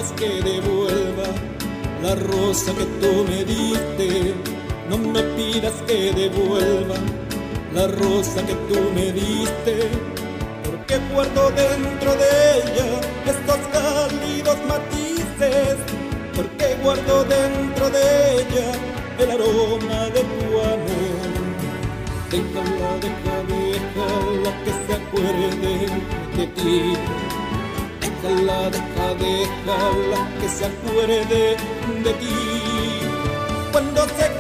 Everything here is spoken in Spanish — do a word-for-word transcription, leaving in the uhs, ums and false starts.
pidas que devuelva la rosa que tú me diste. No me pidas que devuelva la rosa que tú me diste, porque guardo dentro de ella estos cálidos matices, porque guardo dentro de ella el aroma de tu amor. Déjala, deja, déjala que se acuerde de ti. Déjala, deja, déjala que se acuerde de ti. Cuando se